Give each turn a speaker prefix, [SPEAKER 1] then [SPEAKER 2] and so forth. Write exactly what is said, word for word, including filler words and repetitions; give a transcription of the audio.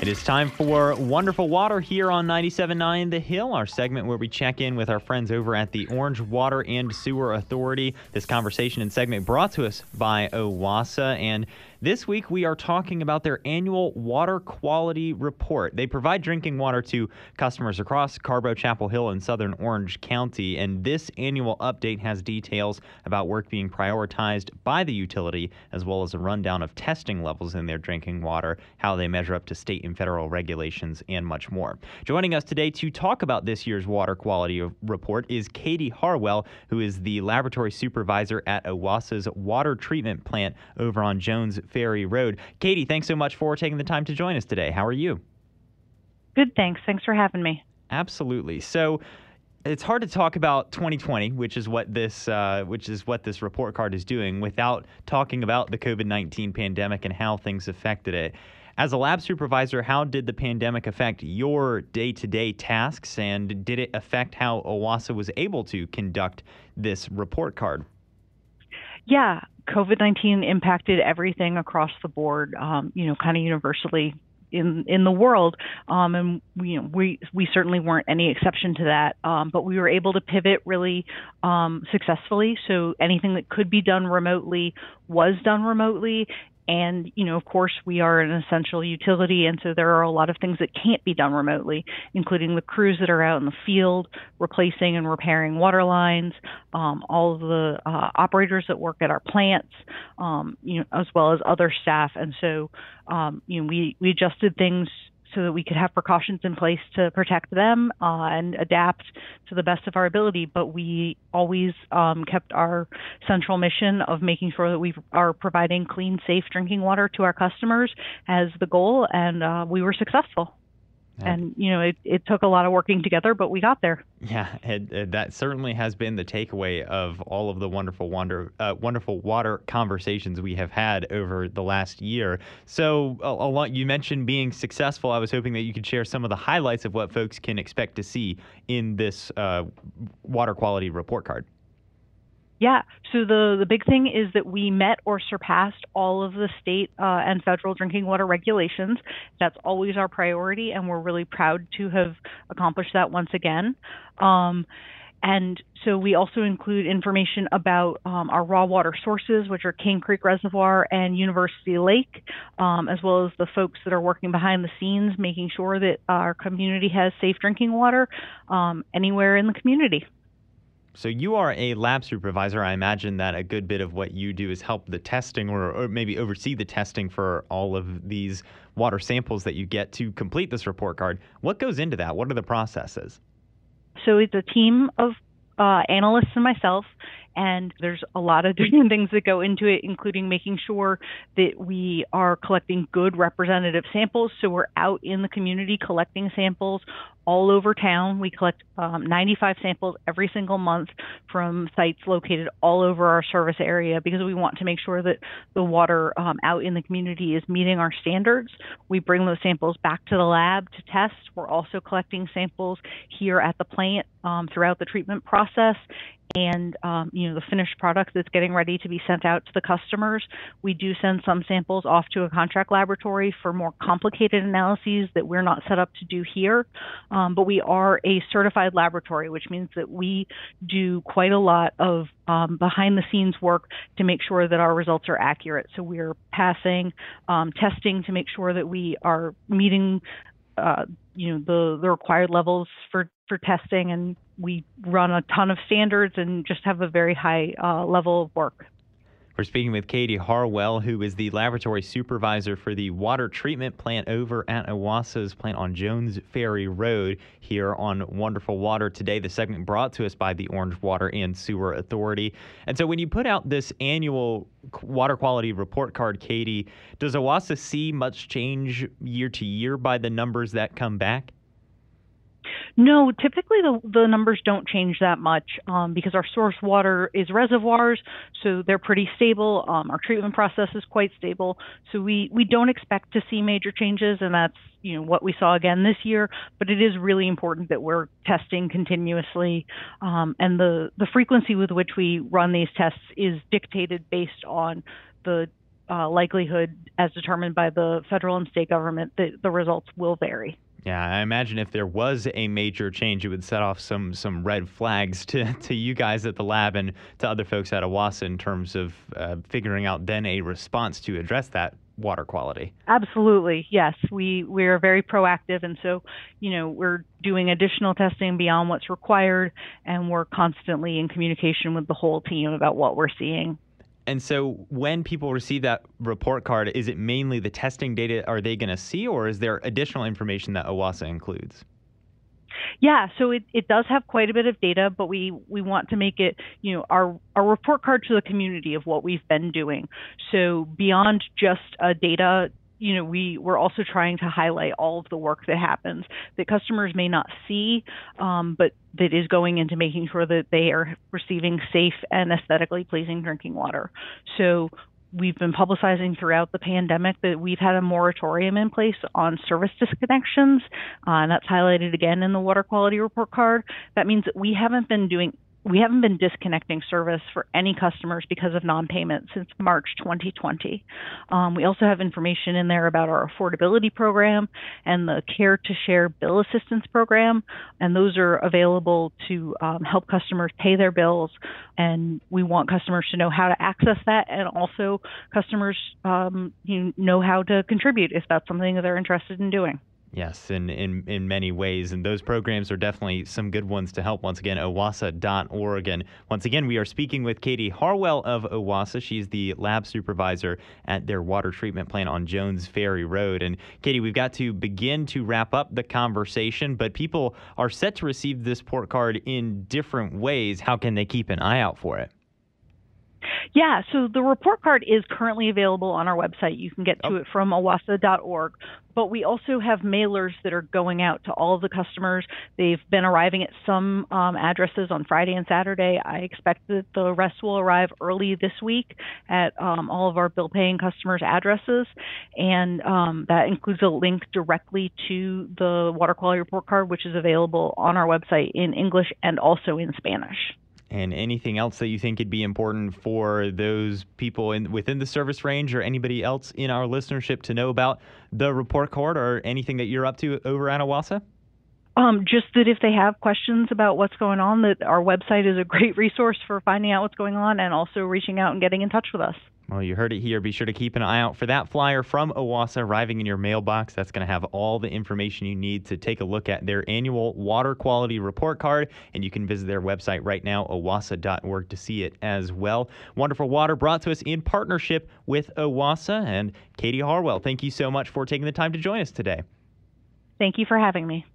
[SPEAKER 1] It is time for Wonderful Water here on ninety-seven point nine The Hill, our segment where we check in with our friends over at the Orange Water and Sewer Authority. This conversation and segment brought to us by OWASA, and this week we are talking about their annual water quality report. They provide drinking water to customers across Carbo, Chapel Hill, and Southern Orange County, and this annual update has details about work being prioritized by the utility, as well as a rundown of testing levels in their drinking water, how they measure up to state and federal regulations, and much more. Joining us today to talk about this year's water quality report is Katie Harwell, who is the laboratory supervisor at OWASA's water treatment plant over on Jones Ferry Road. Katie, thanks so much for taking the time to join us today. How are you?
[SPEAKER 2] Good, thanks. Thanks for having me.
[SPEAKER 1] Absolutely. So it's hard to talk about twenty twenty, which is what this uh, which is what this report card is doing, without talking about the COVID nineteen pandemic and how things affected it. As a lab supervisor, how did the pandemic affect your day-to-day tasks, and did it affect how OWASA was able to conduct this report card?
[SPEAKER 2] Yeah, COVID nineteen impacted everything across the board, um, you know, kind of universally in in the world, um, and we, you know, we we certainly weren't any exception to that. Um, but we were able to pivot really um, successfully. So anything that could be done remotely was done remotely. And, you know, of course, we are an essential utility, and so there are a lot of things that can't be done remotely, including the crews that are out in the field replacing and repairing water lines, um, all of the uh, operators that work at our plants, um, you know, as well as other staff. And so, um, you know, we, we adjusted things so that we could have precautions in place to protect them uh, and adapt to the best of our ability. But we always um, kept our central mission of making sure that we are providing clean, safe drinking water to our customers as the goal, and uh, we were successful. Yeah. And, you know, it, it took a lot of working together, but we got there.
[SPEAKER 1] Yeah, and, and that certainly has been the takeaway of all of the wonderful wonder, uh, wonderful water conversations we have had over the last year. So a, a lot, you mentioned being successful. I was hoping that you could share some of the highlights of what folks can expect to see in this uh, water quality report card.
[SPEAKER 2] Yeah. So the, the big thing is that we met or surpassed all of the state uh, and federal drinking water regulations. That's always our priority, and we're really proud to have accomplished that once again. Um, and so we also include information about um, our raw water sources, which are King Creek Reservoir and University Lake, um, as well as the folks that are working behind the scenes, making sure that our community has safe drinking water um, anywhere in the community.
[SPEAKER 1] So you are a lab supervisor. I imagine that a good bit of what you do is help the testing, or, or maybe oversee the testing for all of these water samples that you get to complete this report card. What goes into that? What are the processes?
[SPEAKER 2] So it's a team of uh, analysts and myself, and there's a lot of different things that go into it, including making sure that we are collecting good representative samples. So we're out in the community collecting samples all over town. We collect um, ninety-five samples every single month from sites located all over our service area, because we want to make sure that the water um, out in the community is meeting our standards. We bring those samples back to the lab to test. We're also collecting samples here at the plant um, throughout the treatment process. And, um, you know, the finished product that's getting ready to be sent out to the customers. We do send some samples off to a contract laboratory for more complicated analyses that we're not set up to do here. Um, but we are a certified laboratory, which means that we do quite a lot of um, behind the scenes work to make sure that our results are accurate. So we're passing um, testing to make sure that we are meeting Uh, you know, the, the required levels for, for testing, and we run a ton of standards and just have a very high uh, level of work.
[SPEAKER 1] We're speaking with Katie Harwell, who is the laboratory supervisor for the water treatment plant over at OWASA's plant on Jones Ferry Road here on Wonderful Water today. The segment brought to us by the Orange Water and Sewer Authority. And so when you put out this annual water quality report card, Katie, does OWASA see much change year to year by the numbers that come back?
[SPEAKER 2] No, typically the, the numbers don't change that much um, because our source water is reservoirs, so they're pretty stable. Um, our treatment process is quite stable, so we, we don't expect to see major changes, and that's you know what we saw again this year. But it is really important that we're testing continuously, um, and the, the frequency with which we run these tests is dictated based on the uh, likelihood, as determined by the federal and state government, that the results will vary.
[SPEAKER 1] Yeah, I imagine if there was a major change, it would set off some some red flags to, to you guys at the lab and to other folks at OWASA in terms of uh, figuring out then a response to address that water quality.
[SPEAKER 2] Absolutely, yes. We we are very proactive, and so you know we're doing additional testing beyond what's required, and we're constantly in communication with the whole team about what we're seeing.
[SPEAKER 1] And so when people receive that report card, is it mainly the testing data are they going to see, or is there additional information that OWASA includes?
[SPEAKER 2] Yeah, so it, it does have quite a bit of data, but we, we want to make it, you know, our, our report card to the community of what we've been doing. So beyond just uh, data, you know, we, we're also trying to highlight all of the work that happens that customers may not see, um, but that is going into making sure that they are receiving safe and aesthetically pleasing drinking water. So we've been publicizing throughout the pandemic that we've had a moratorium in place on service disconnections, uh, and that's highlighted again in the water quality report card. That means that we haven't been doing We haven't been disconnecting service for any customers because of non-payment since March twenty twenty. Um, we also have information in there about our affordability program and the Care to Share bill assistance program, and those are available to um, help customers pay their bills. And we want customers to know how to access that, and also customers um, you know how to contribute if that's something that they're interested in doing.
[SPEAKER 1] Yes, in, in, in many ways. And those programs are definitely some good ones to help. Once again, owasa dot org. And once again, we are speaking with Katie Harwell of OWASA. She's the lab supervisor at their water treatment plant on Jones Ferry Road. And Katie, we've got to begin to wrap up the conversation, but people are set to receive this report card in different ways. How can they keep an eye out for it?
[SPEAKER 2] Yeah, so the report card is currently available on our website. You can get to
[SPEAKER 1] oh.
[SPEAKER 2] it from owasa dot org. But we also have mailers that are going out to all of the customers. They've been arriving at some um, addresses on Friday and Saturday. I expect that the rest will arrive early this week at um, all of our bill-paying customers' addresses. And um, that includes a link directly to the water quality report card, which is available on our website in English and also in Spanish.
[SPEAKER 1] And anything else that you think would be important for those people in within the service range or anybody else in our listenership to know about the report card, or anything that you're up to over at OWASA?
[SPEAKER 2] Um, just that if they have questions about what's going on, that our website is a great resource for finding out what's going on and also reaching out and getting in touch with us.
[SPEAKER 1] Well, you heard it here. Be sure to keep an eye out for that flyer from OWASA arriving in your mailbox. That's going to have all the information you need to take a look at their annual water quality report card, and you can visit their website right now, owasa dot org, to see it as well. Wonderful Water brought to us in partnership with OWASA. And Katie Harwell, thank you so much for taking the time to join us today.
[SPEAKER 2] Thank you for having me.